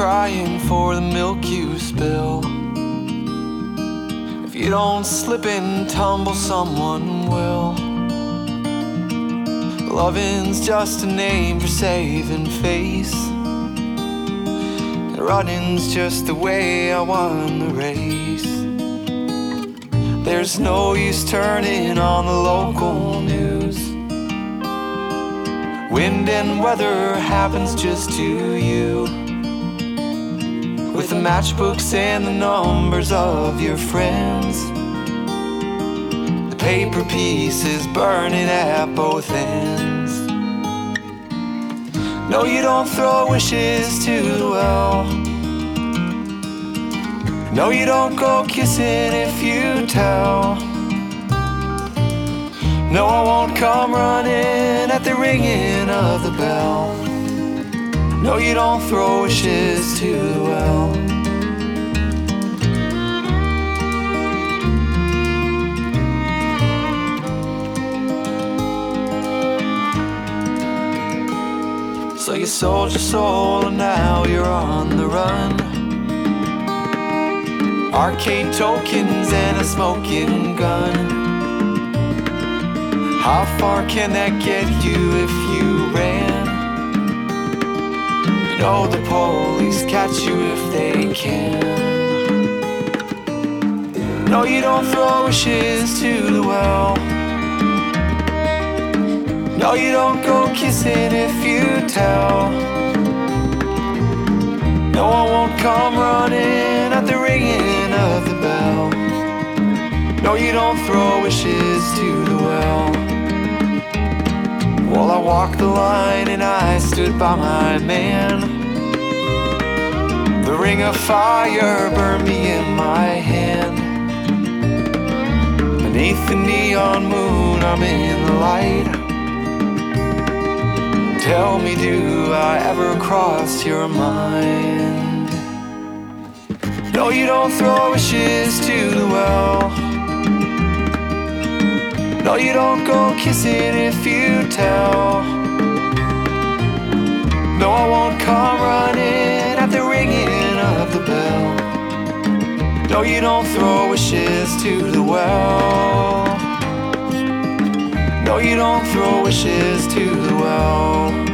crying for the milk you spill. If you don't slip and tumble, someone will. Loving's just a name for saving face, and running's just the way I won the race. There's no use turning on the local news. Wind and weather happens just to you, with the matchbooks and the numbers of your friends, the paper pieces burning at both ends. No, you don't throw wishes to the well. No, you don't go kissing if you tell. No, I won't come running at the ringing of the bell. No, you don't throw wishes to the well. So you sold your soul and now you're on the run. Arcade tokens and a smoking gun. How far can that get you if you ran? You know the police catch you if they can. No, you don't throw wishes to the well. No, you don't go kissing if you tell. No, I won't come running at the ringing of the bell. No, you don't throw wishes to the well. Well, I walked the line and I stood by my man. The ring of fire burned me in my hand. Beneath the neon moon, I'm in the light. Tell me, do I ever cross your mind? No, you don't throw wishes to the well. No, you don't go kissing if you tell. No, I won't come running at the ringing of the bell. No, you don't throw wishes to the well. No, you don't throw wishes to the well.